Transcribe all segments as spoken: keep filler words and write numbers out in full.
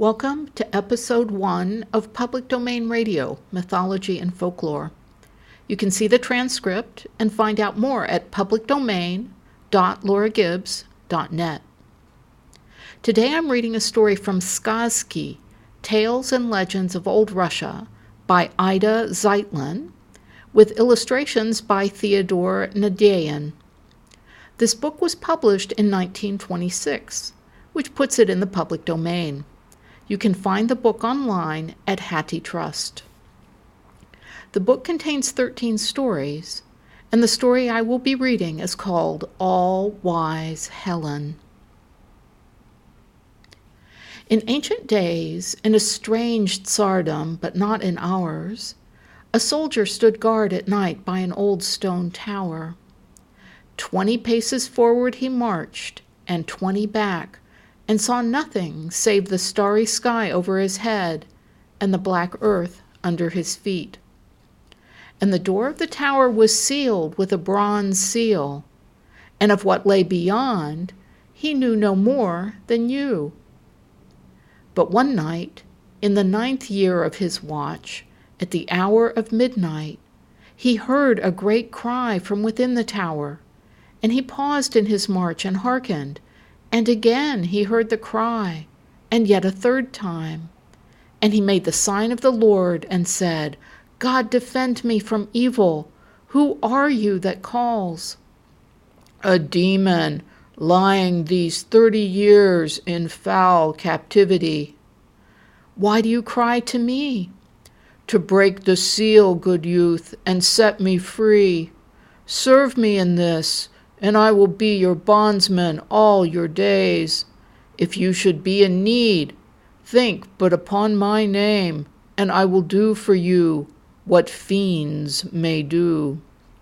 Welcome to episode one of Public Domain Radio, Mythology and Folklore. You can see the transcript and find out more at public domain dot laura gibbs dot net. Today I'm reading a story from Сказки, Tales and Legends of Old Russia, by Ida Zeitlin, with illustrations by Theodore Nadeyan. This book was published in nineteen twenty-six, which puts it in the public domain. You can find the book online at HathiTrust. The book contains thirteen stories, and the story I will be reading is called All-Wise Helen. In ancient days, in a strange tsardom, but not in ours, a soldier stood guard at night by an old stone tower. Twenty paces forward he marched, and twenty back, and saw nothing save the starry sky over his head and the black earth under his feet. And the door of the tower was sealed with a bronze seal, and of what lay beyond he knew no more than you. But one night, in the ninth year of his watch, at the hour of midnight, he heard a great cry from within the tower, and he paused in his march and hearkened. And again he heard the cry, and yet a third time. And he made the sign of the Lord and said, God defend me from evil. Who are you that calls? A demon, lying these thirty years in foul captivity. Why do you cry to me? To break the seal, good youth, and set me free. Serve me in this, and I will be your bondsman all your days. If you should be in need, think but upon my name, and I will do for you what fiends may do.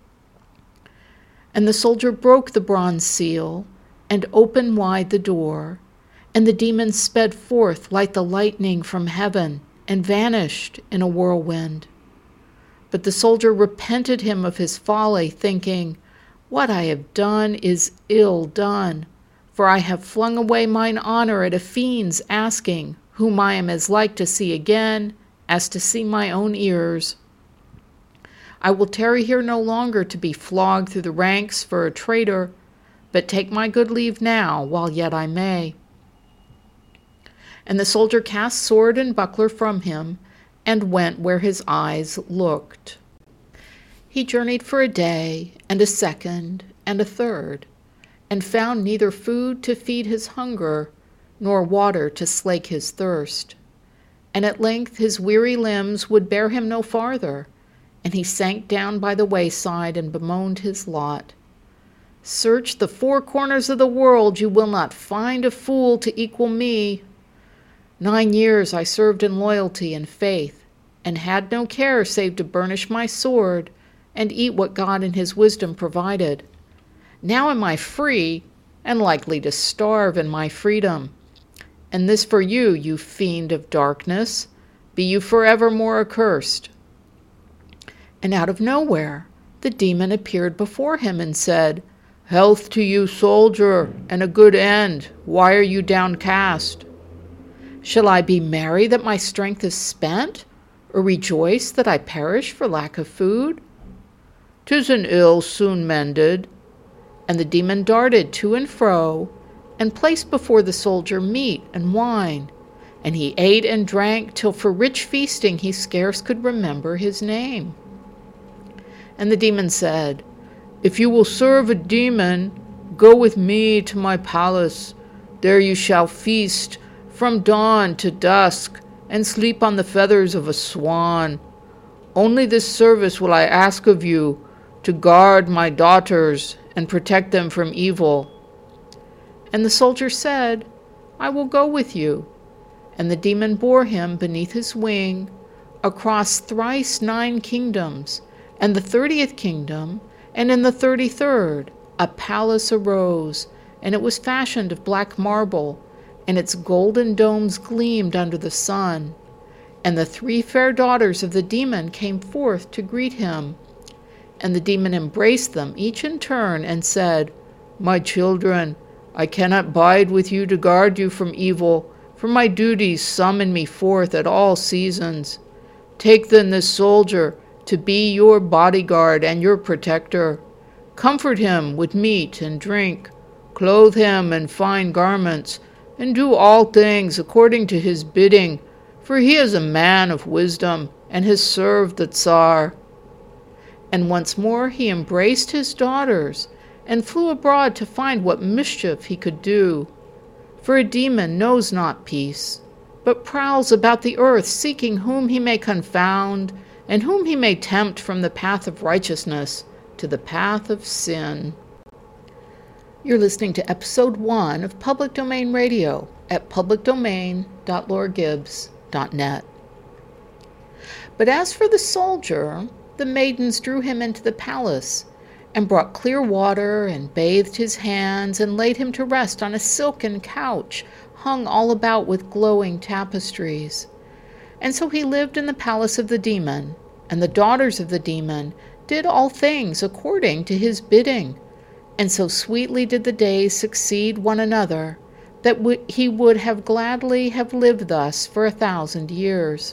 And the soldier broke the bronze seal, and opened wide the door, and the demon sped forth like the lightning from heaven, and vanished in a whirlwind. But the soldier repented him of his folly, thinking, What I have done is ill done, for I have flung away mine honor at a fiend's asking, whom I am as like to see again as to see my own ears. I will tarry here no longer to be flogged through the ranks for a traitor, but take my good leave now, while yet I may. And the soldier cast sword and buckler from him, and went where his eyes looked. He journeyed for a day, and a second, and a third, and found neither food to feed his hunger, nor water to slake his thirst. And at length his weary limbs would bear him no farther, and he sank down by the wayside and bemoaned his lot. Search the four corners of the world, you will not find a fool to equal me. Nine years I served in loyalty and faith, and had no care save to burnish my sword, and eat what God in his wisdom provided. Now am I free, and likely to starve in my freedom. And this for you, you fiend of darkness, be you forevermore accursed. And out of nowhere the demon appeared before him and said, Health to you, soldier, and a good end. Why are you downcast? Shall I be merry that my strength is spent, or rejoice that I perish for lack of food? 'Tis an ill soon mended. And the demon darted to and fro, and placed before the soldier meat and wine. And he ate and drank till for rich feasting he scarce could remember his name. And the demon said, If you will serve a demon, go with me to my palace. There you shall feast from dawn to dusk, and sleep on the feathers of a swan. Only this service will I ask of you, to guard my daughters and protect them from evil. And the soldier said, I will go with you. And the demon bore him beneath his wing across thrice nine kingdoms, and the thirtieth kingdom, and in the thirty-third a palace arose, and it was fashioned of black marble, and its golden domes gleamed under the sun. And the three fair daughters of the demon came forth to greet him. And the demon embraced them, each in turn, and said, My children, I cannot bide with you to guard you from evil, for my duties summon me forth at all seasons. Take then this soldier to be your bodyguard and your protector. Comfort him with meat and drink, clothe him in fine garments, and do all things according to his bidding, for he is a man of wisdom and has served the Tsar." And once more he embraced his daughters and flew abroad to find what mischief he could do. For a demon knows not peace, but prowls about the earth, seeking whom he may confound and whom he may tempt from the path of righteousness to the path of sin. You're listening to episode one of Public Domain Radio at public domain dot laura gibbs dot net. But as for the soldier, the maidens drew him into the palace and brought clear water and bathed his hands and laid him to rest on a silken couch hung all about with glowing tapestries. And so he lived in the palace of the demon, and the daughters of the demon did all things according to his bidding. And so sweetly did the days succeed one another, that w- he would have gladly have lived thus for a thousand years.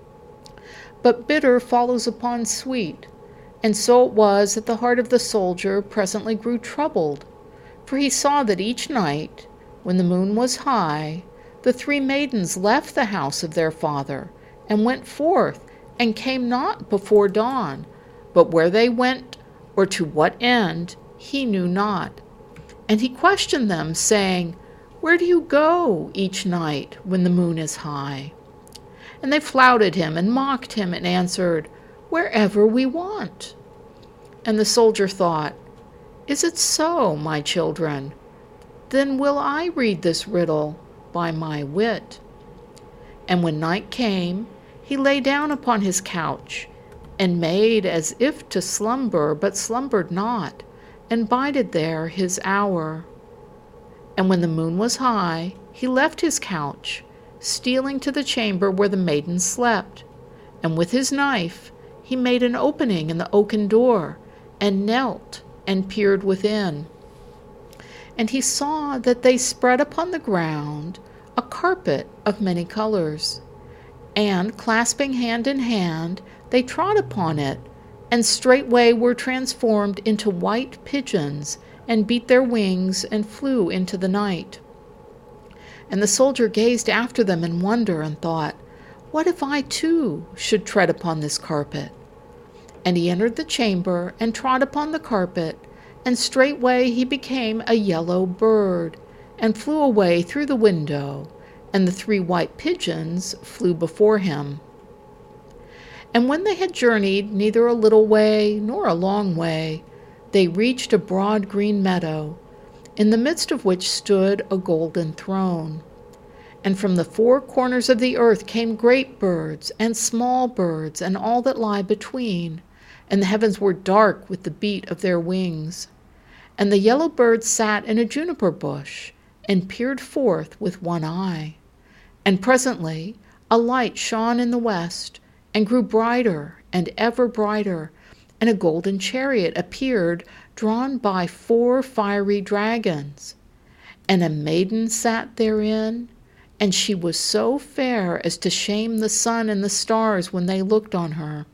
But bitter follows upon sweet, and so it was that the heart of the soldier presently grew troubled, for he saw that each night, when the moon was high, the three maidens left the house of their father, and went forth, and came not before dawn, but where they went, or to what end, he knew not. And he questioned them, saying, "Where do you go each night when the moon is high?" And they flouted him and mocked him and answered, "Wherever we want." And the soldier thought, "Is it so, my children? Then will I read this riddle by my wit." And when night came, he lay down upon his couch, and made as if to slumber, but slumbered not, and bided there his hour. And when the moon was high, he left his couch, stealing to the chamber where the maidens slept, and with his knife he made an opening in the oaken door, and knelt and peered within. And he saw that they spread upon the ground a carpet of many colors, and clasping hand in hand, they trod upon it, and straightway were transformed into white pigeons, and beat their wings, and flew into the night. And the soldier gazed after them in wonder, and thought, "What if I too should tread upon this carpet?" And he entered the chamber, and trod upon the carpet, and straightway he became a yellow bird, and flew away through the window, and the three white pigeons flew before him. And when they had journeyed neither a little way nor a long way, they reached a broad green meadow, in the midst of which stood a golden throne. And from the four corners of the earth came great birds, and small birds, and all that lie between, and the heavens were dark with the beat of their wings. And the yellow bird sat in a juniper bush, and peered forth with one eye. And presently a light shone in the west, and grew brighter and ever brighter, and a golden chariot appeared, drawn by four fiery dragons. And a maiden sat therein, and she was so fair as to shame the sun and the stars when they looked on her.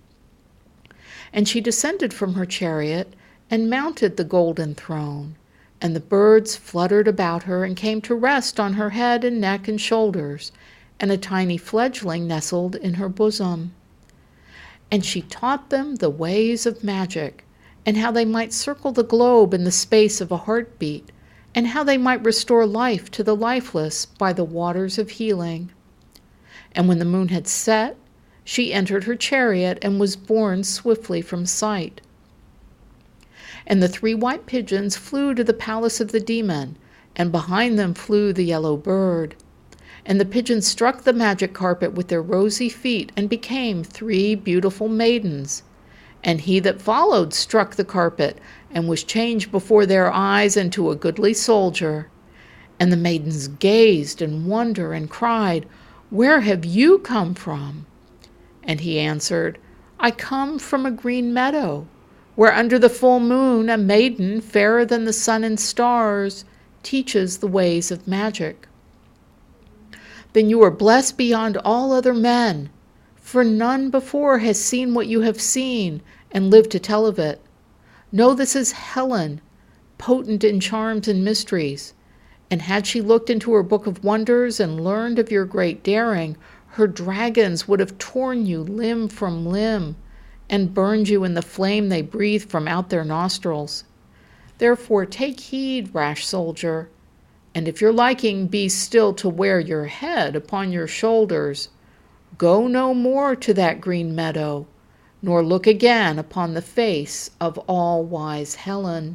And she descended from her chariot, and mounted the golden throne, and the birds fluttered about her, and came to rest on her head and neck and shoulders, and a tiny fledgling nestled in her bosom. And she taught them the ways of magic, and how they might circle the globe in the space of a heartbeat, and how they might restore life to the lifeless by the waters of healing. And when the moon had set, she entered her chariot and was borne swiftly from sight. And the three white pigeons flew to the palace of the demon, and behind them flew the yellow bird. And the pigeons struck the magic carpet with their rosy feet, and became three beautiful maidens. And he that followed struck the carpet, and was changed before their eyes into a goodly soldier. And the maidens gazed in wonder, and cried, "Where have you come from?" And he answered, "I come from a green meadow, where under the full moon a maiden fairer than the sun and stars teaches the ways of magic." Then you are blessed beyond all other men, for none before has seen what you have seen and lived to tell of it. Know this is Helen, potent in charms and mysteries, and had she looked into her book of wonders and learned of your great daring, her dragons would have torn you limb from limb and burned you in the flame they breathe from out their nostrils. Therefore take heed, rash soldier, and if your liking be still to wear your head upon your shoulders, go no more to that green meadow, nor look again upon the face of all-wise Helen.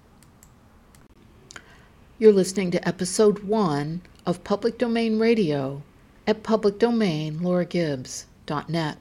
You're listening to episode one of Public Domain Radio at public domain laura gibbs dot net.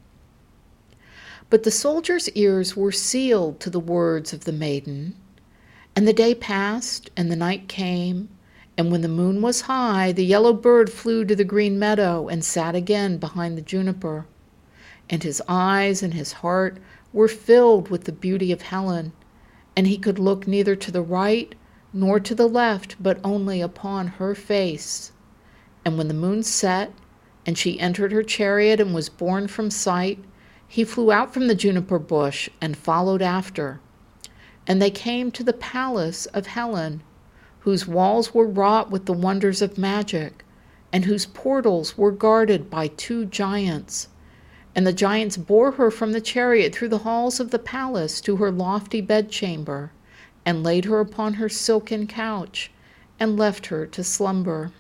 But the soldier's ears were sealed to the words of the maiden, and the day passed, and the night came, and when the moon was high, the yellow bird flew to the green meadow and sat again behind the juniper. And his eyes and his heart were filled with the beauty of Helen, and he could look neither to the right nor to the left, but only upon her face. And when the moon set, and she entered her chariot and was borne from sight, he flew out from the juniper bush and followed after. And they came to the palace of Helen, whose walls were wrought with the wonders of magic, and whose portals were guarded by two giants. And the giants bore her from the chariot through the halls of the palace to her lofty bedchamber, and laid her upon her silken couch, and left her to slumber.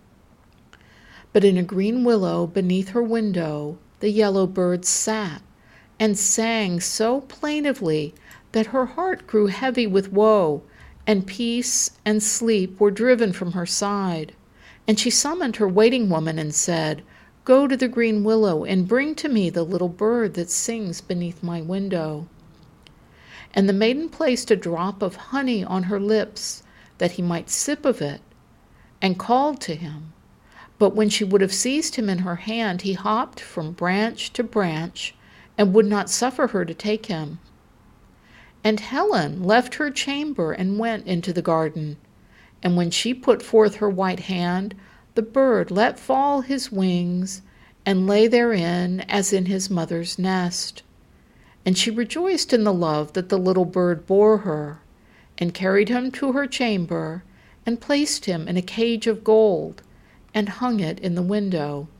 But in a green willow beneath her window the yellow bird sat, and sang so plaintively that her heart grew heavy with woe, and peace and sleep were driven from her side. And she summoned her waiting woman and said, "Go to the green willow and bring to me the little bird that sings beneath my window." And the maiden placed a drop of honey on her lips, that he might sip of it, and called to him. But when she would have seized him in her hand, he hopped from branch to branch, and would not suffer her to take him. And Helen left her chamber and went into the garden. And when she put forth her white hand, the bird let fall his wings, and lay therein as in his mother's nest. And she rejoiced in the love that the little bird bore her, and carried him to her chamber, and placed him in a cage of gold, and hung it in the window.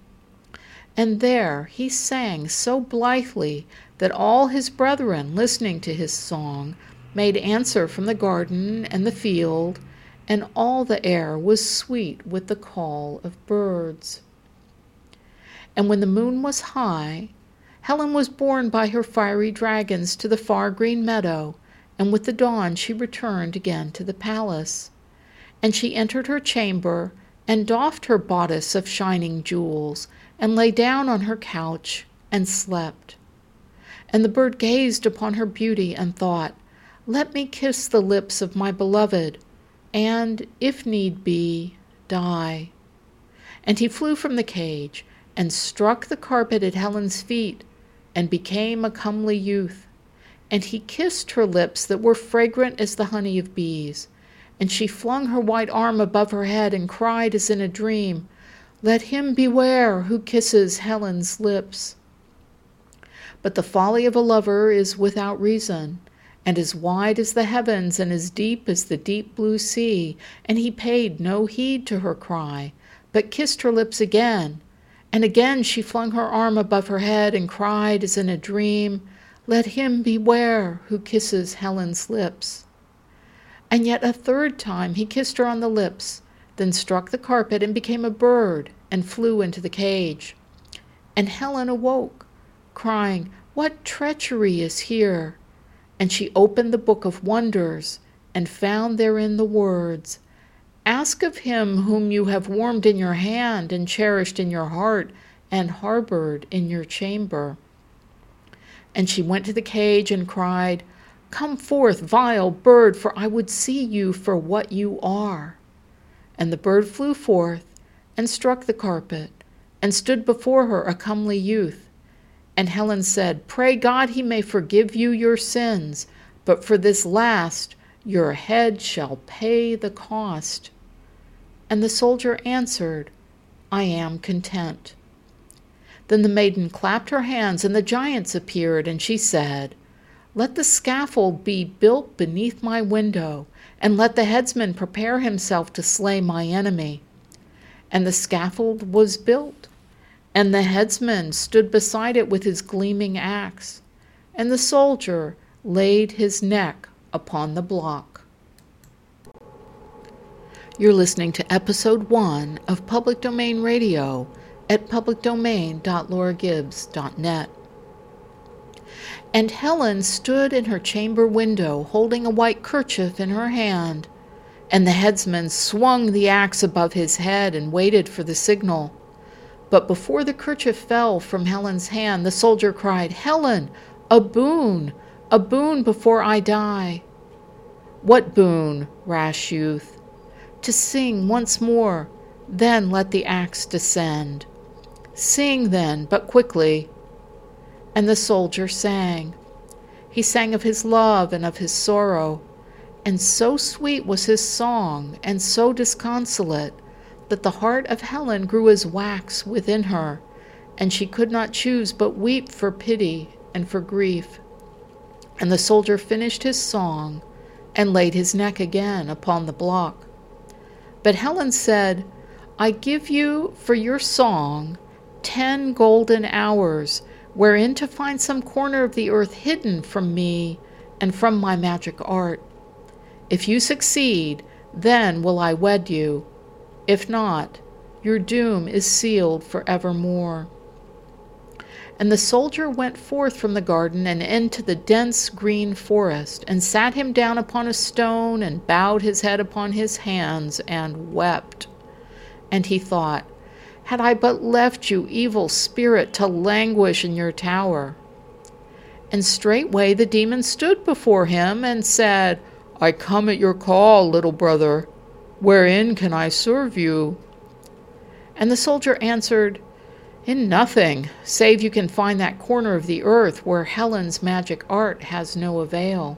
And there he sang so blithely that all his brethren, listening to his song, made answer from the garden and the field, and all the air was sweet with the call of birds. And when the moon was high, Helen was borne by her fiery dragons to the far green meadow, and with the dawn she returned again to the palace. And she entered her chamber, and doffed her bodice of shining jewels, and lay down on her couch, and slept. And the bird gazed upon her beauty, and thought, "Let me kiss the lips of my beloved, and, if need be, die." And he flew from the cage, and struck the carpet at Helen's feet, and became a comely youth. And he kissed her lips that were fragrant as the honey of bees. And she flung her white arm above her head and cried as in a dream, "Let him beware who kisses Helen's lips." But the folly of a lover is without reason, and as wide as the heavens and as deep as the deep blue sea, and he paid no heed to her cry, but kissed her lips again. And again she flung her arm above her head and cried as in a dream, "Let him beware who kisses Helen's lips." And yet a third time he kissed her on the lips, then struck the carpet and became a bird and flew into the cage. And Helen awoke, crying, "What treachery is here?" And she opened the book of wonders and found therein the words, "Ask of him whom you have warmed in your hand and cherished in your heart and harbored in your chamber." And she went to the cage and cried, "Come forth, vile bird, for I would see you for what you are." And the bird flew forth and struck the carpet and stood before her a comely youth. And Helen said, "Pray God he may forgive you your sins, but for this last your head shall pay the cost." And the soldier answered, I am content." Then the maiden clapped her hands, and the giants appeared, and she said, "Let the scaffold be built beneath my window, and let the headsman prepare himself to slay my enemy." And the scaffold was built, and the headsman stood beside it with his gleaming axe, and the soldier laid his neck upon the block. You're listening to episode one of Public Domain Radio at public domain dot laura gibbs dot net. And Helen stood in her chamber window, holding a white kerchief in her hand, and the headsman swung the axe above his head and waited for the signal. But before the kerchief fell from Helen's hand, the soldier cried, "Helen, a boon, a boon before I die." "What boon, rash youth?" "To sing once more, then let the axe descend." "Sing then, but quickly." And the soldier sang. He sang of his love and of his sorrow, and so sweet was his song, and so disconsolate, that the heart of Helen grew as wax within her, and she could not choose but weep for pity and for grief. And the soldier finished his song, and laid his neck again upon the block. But Helen said, "I give you for your song ten golden hours, wherein to find some corner of the earth hidden from me and from my magic art. If you succeed, then will I wed you. If not, your doom is sealed forevermore." And the soldier went forth from the garden and into the dense green forest, and sat him down upon a stone, and bowed his head upon his hands, and wept. And he thought, "Had I but left you, evil spirit, to languish in your tower." And straightway the demon stood before him, and said, "I come at your call, little brother. Wherein can I serve you?" And the soldier answered, "In nothing, save you can find that corner of the earth where Helen's magic art has no avail."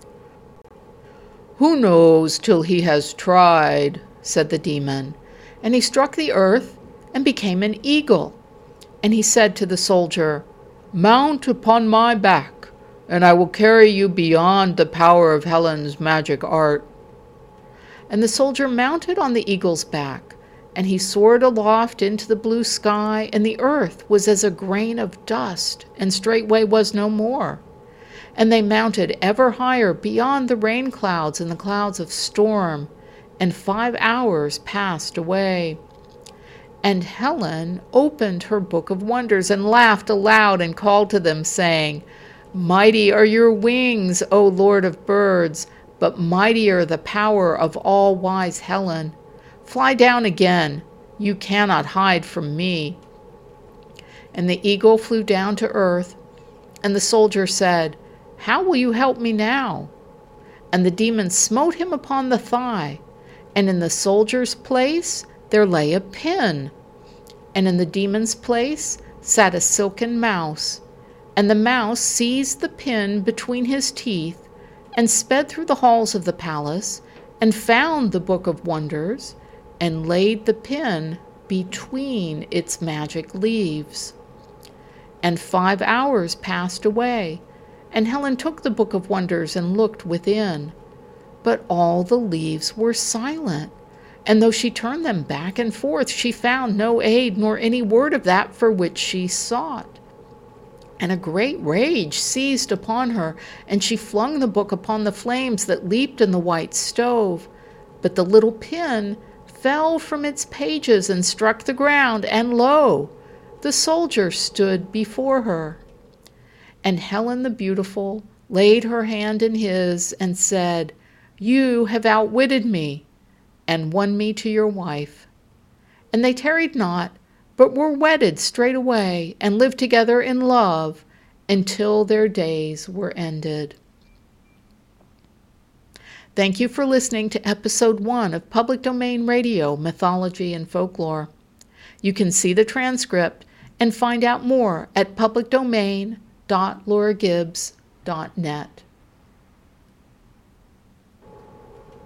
"Who knows till he has tried?" said the demon. And he struck the earth and became an eagle. And he said to the soldier, "Mount upon my back, and I will carry you beyond the power of Helen's magic art." And the soldier mounted on the eagle's back, and he soared aloft into the blue sky, and the earth was as a grain of dust, and straightway was no more. And they mounted ever higher beyond the rain clouds and the clouds of storm, and five hours passed away. And Helen opened her book of wonders, and laughed aloud, and called to them, saying, "Mighty are your wings, O Lord of birds, but mightier the power of all-wise Helen. Fly down again, you cannot hide from me." And the eagle flew down to earth, and the soldier said, "How will you help me now?" And the demon smote him upon the thigh, and in the soldier's place there lay a pin, and in the demon's place sat a silken mouse, and the mouse seized the pin between his teeth, and sped through the halls of the palace, and found the book of wonders, and laid the pin between its magic leaves. And five hours passed away, and Helen took the book of wonders and looked within, but all the leaves were silent. And though she turned them back and forth, she found no aid nor any word of that for which she sought. And a great rage seized upon her, and she flung the book upon the flames that leaped in the white stove. But the little pin fell from its pages and struck the ground, and lo, the soldier stood before her. And Helen the Beautiful laid her hand in his and said, "You have outwitted me, and won me to your wife." And they tarried not, but were wedded straightway, and lived together in love until their days were ended. Thank you for listening to episode one of Public Domain Radio, Mythology and Folklore. You can see the transcript and find out more at public domain dot laura gibbs dot net.